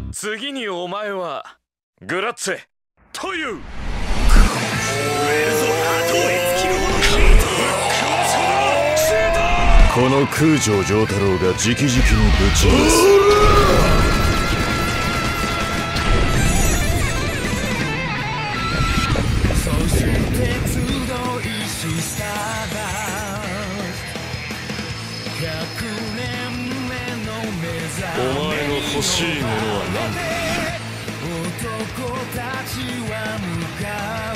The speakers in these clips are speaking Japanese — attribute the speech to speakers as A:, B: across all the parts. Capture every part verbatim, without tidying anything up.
A: 次にお前はグラッツェという。
B: この空城城太郎が直々にぶち出す。
A: お前の欲しいものは何だ。
C: 男たちは向かう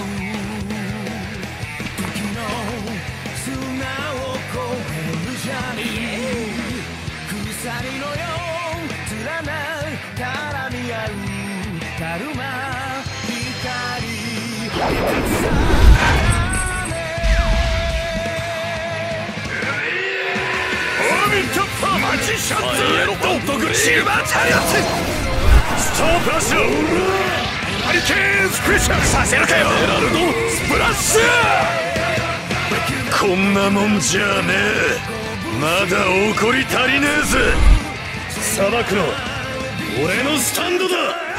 C: 時の砂を越えるジャーニー。鎖のよう連な絡み合うたるま光。マジシャンズエロバントグリーシルバーチャリオットストープラッシュハリケーンスクリッシャーさせるかよ。エラルドスプラッシュ。こんなもんじゃねえ。まだ怒り足りねえぜ。裁くの俺のスタンドだ。